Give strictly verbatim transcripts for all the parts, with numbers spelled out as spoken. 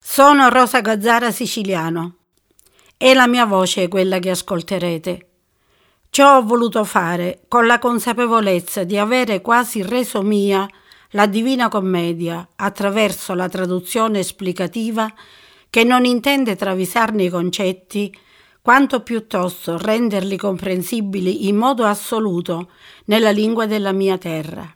Sono Rosa Gazzara Siciliano. È la mia voce quella che ascolterete. Ciò ho voluto fare con la consapevolezza di avere quasi reso mia la Divina Commedia attraverso la traduzione esplicativa che non intende travisarne i concetti, quanto piuttosto renderli comprensibili in modo assoluto nella lingua della mia terra.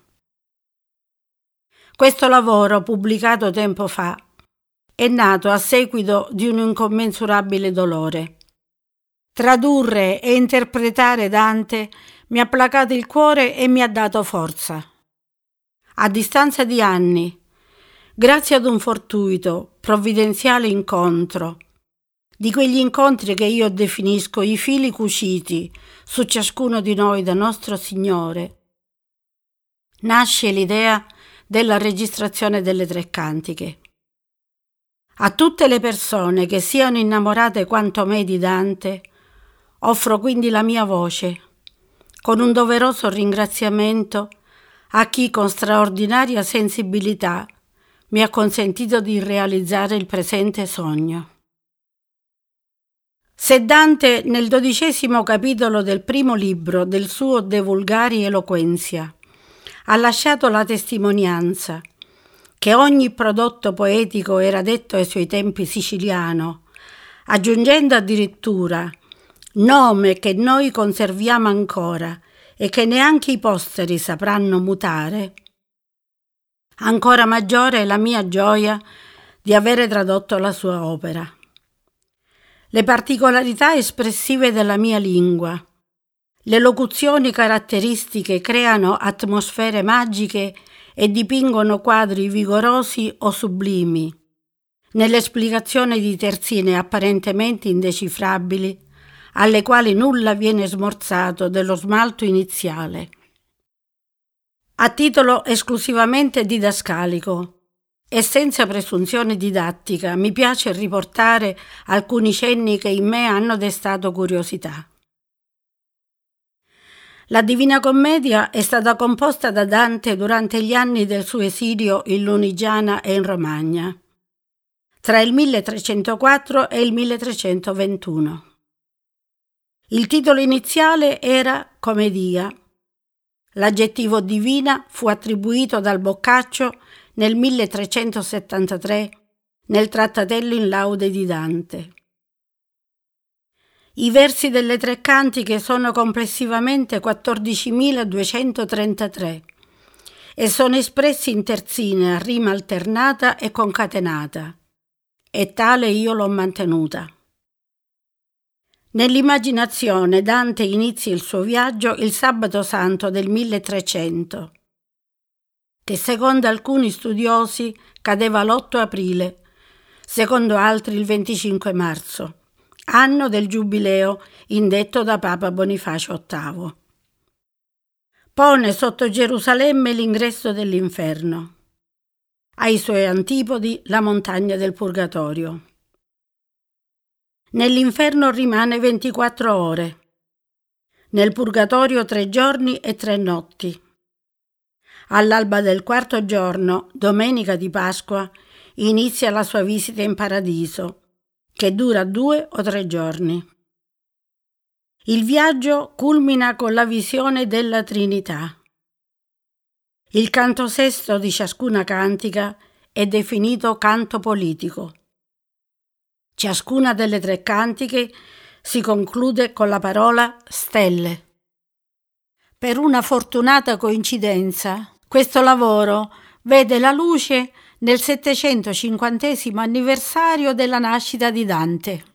Questo lavoro, pubblicato tempo fa, è nato a seguito di un incommensurabile dolore. Tradurre e interpretare Dante mi ha placato il cuore e mi ha dato forza. A distanza di anni, grazie ad un fortuito, provvidenziale incontro, di quegli incontri che io definisco i fili cuciti su ciascuno di noi da nostro Signore, nasce l'idea della registrazione delle tre cantiche. A tutte le persone che siano innamorate quanto me di Dante, offro quindi la mia voce, con un doveroso ringraziamento a chi con straordinaria sensibilità mi ha consentito di realizzare il presente sogno. Se Dante, nel dodicesimo capitolo del primo libro del suo De Vulgari Eloquentia, ha lasciato la testimonianza che ogni prodotto poetico era detto ai suoi tempi siciliano, aggiungendo addirittura nome che noi conserviamo ancora e che neanche i posteri sapranno mutare, ancora maggiore è la mia gioia di avere tradotto la sua opera. Le particolarità espressive della mia lingua, le locuzioni caratteristiche creano atmosfere magiche e dipingono quadri vigorosi o sublimi, nell'esplicazione di terzine apparentemente indecifrabili, alle quali nulla viene smorzato dello smalto iniziale. A titolo esclusivamente didascalico e senza presunzione didattica, mi piace riportare alcuni cenni che in me hanno destato curiosità. La Divina Commedia è stata composta da Dante durante gli anni del suo esilio in Lunigiana e in Romagna, tra il milletrecentoquattro e il milletrecentoventuno. Il titolo iniziale era Commedia. L'aggettivo divina fu attribuito dal Boccaccio nel milletrecentosettantatré nel Trattatello in laude di Dante. I versi delle tre cantiche sono complessivamente quattordicimiladuecentotrentatré e sono espressi in terzine a rima alternata e concatenata, e tale io l'ho mantenuta. Nell'immaginazione Dante inizia il suo viaggio il sabato santo del milletrecento, che secondo alcuni studiosi cadeva l'otto aprile, secondo altri il venticinque marzo, anno del giubileo indetto da Papa Bonifacio ottavo. Pone sotto Gerusalemme l'ingresso dell'inferno, ai suoi antipodi la montagna del Purgatorio. Nell'inferno rimane ventiquattro ore, nel Purgatorio tre giorni e tre notti. All'alba del quarto giorno, domenica di Pasqua, inizia la sua visita in paradiso, che dura due o tre giorni. Il viaggio culmina con la visione della Trinità. Il canto sesto di ciascuna cantica è definito canto politico. Ciascuna delle tre cantiche si conclude con la parola stelle. Per una fortunata coincidenza, questo lavoro vede la luce nel settecentocinquantesimo anniversario della nascita di Dante.